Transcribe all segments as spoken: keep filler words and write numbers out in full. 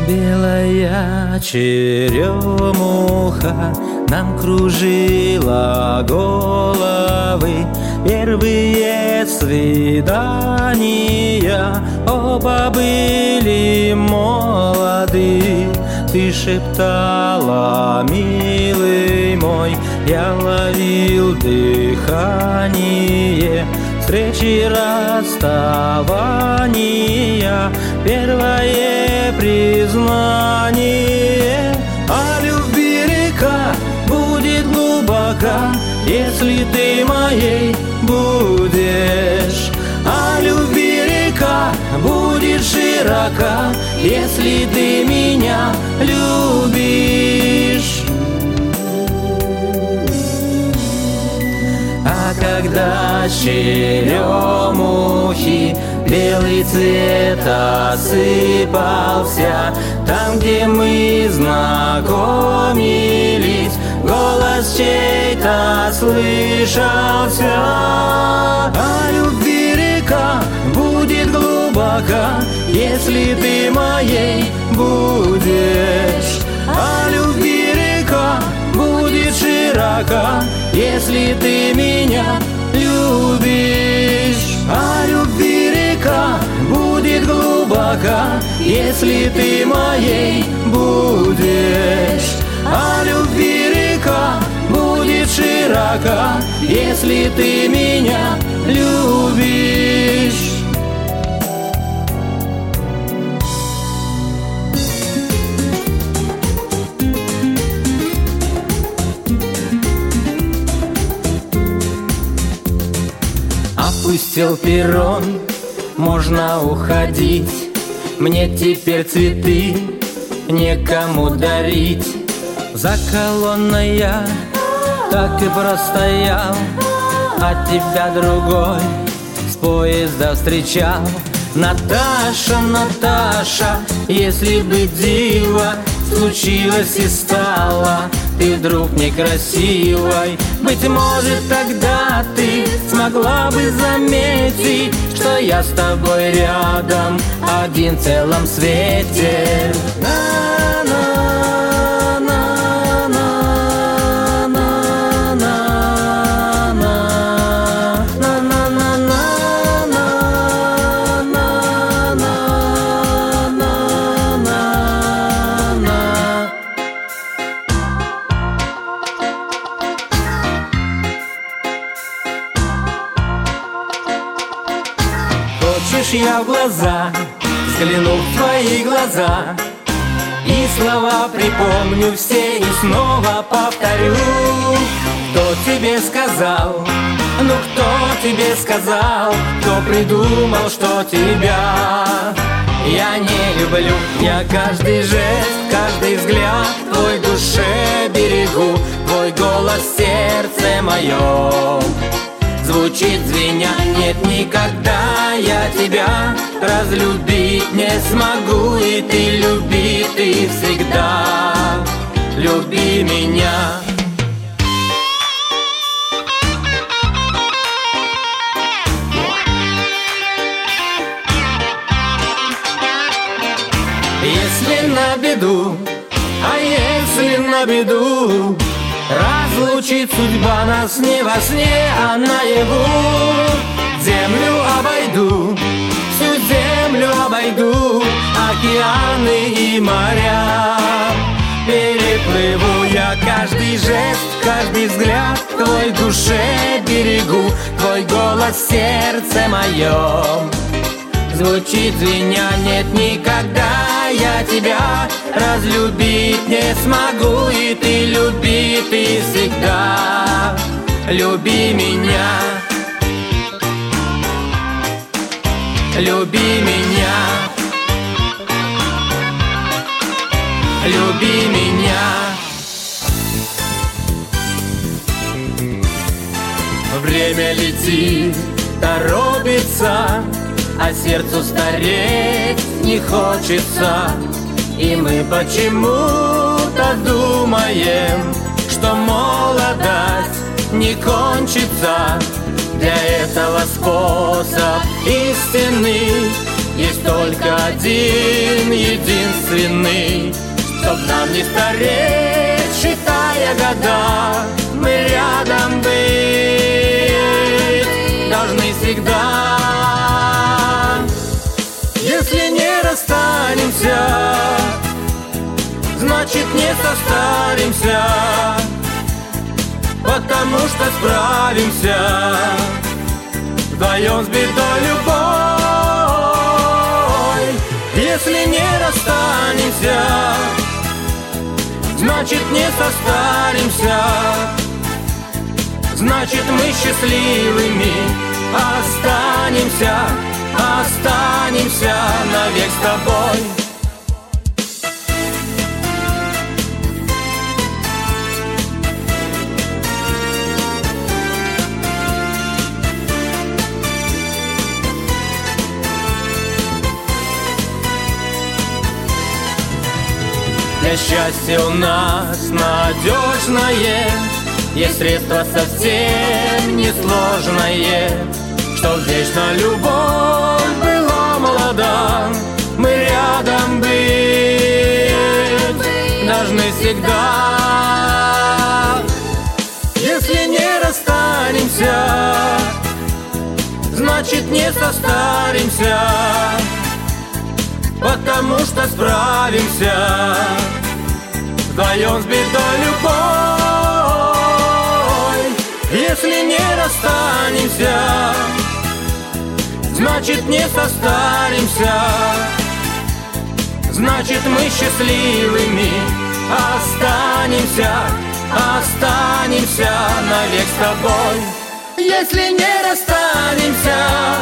Белая черемуха нам кружила головы. Первые свидания, оба были молоды. Ты шептала, милый мой, я ловил дыхание. Встречи, расставания, первое признание. А любви река будет глубока, если ты моей будешь. А любви река будет широка, если ты меня любишь. А когда черемухи белый цвет осыпался, там, где мы знакомились, голос чей-то слышался. А любви река будет глубока, если ты моей будешь. А любви река будет широка, если ты меня любишь. А любви река будет глубока, если ты моей будешь. А любви река будет широка, если ты меня любишь. Опустил перрон, можно уходить. Мне теперь цветы некому дарить. За колонной я так и простоял, а тебя другой с поезда встречал. Наташа, Наташа, если бы диво случилось и стало ты вдруг некрасивой, быть может, тогда ты смогла бы заметить, что я с тобой рядом, один в целом свете. Я в глаза взгляну в твои глаза, и слова припомню все и снова повторю. Кто тебе сказал, ну кто тебе сказал, кто придумал, что тебя я не люблю? Я каждый жест, каждый взгляд твой душе берегу. Твой голос в сердце моем звучит звеня. Нет, никогда я тебя разлюбить не смогу, и ты люби, ты всегда люби меня. Если на беду, а если на беду разлучит судьба нас не во сне, а наяву, землю обойду, всю землю обойду, океаны и моря переплыву. Я каждый жест, каждый взгляд твой душе берегу. Твой голос в сердце моем звучит звеня. Нет, никогда я тебя разлюбить не смогу, и ты люби, ты всегда люби меня. Люби меня. Люби меня. Время летит, торопится, а сердцу стареть не хочется. И мы почему-то думаем, что молодость не кончится. Для этого способ истинный есть только один единственный. Чтоб нам не стареть, считая года, мы рядом быть должны всегда. Если не расстанемся, значит не состаримся, потому что справимся вдвоем с бедой любой. Если не расстанемся, значит не состаримся, значит мы счастливыми останемся, останемся навек с тобой. Для счастья у нас надежное есть средство совсем несложное, чтоб вечно любовь была молода, мы рядом быть должны всегда. Если не расстанемся, значит не состаримся, потому что справимся вдвоем с бедой любой. Если не расстанемся, значит не состаримся, значит мы счастливыми останемся, останемся навек с тобой. Если не расстанемся,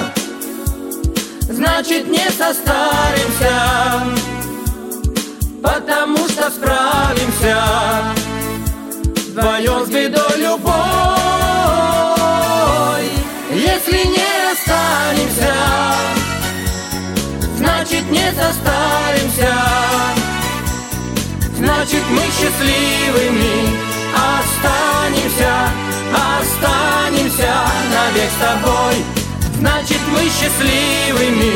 значит не состаримся, потому что справимся вдвоем с бедой любой. Если не расстанемся, значит не состаримся, значит мы счастливыми останемся, останемся навек с тобой. Значит мы счастливыми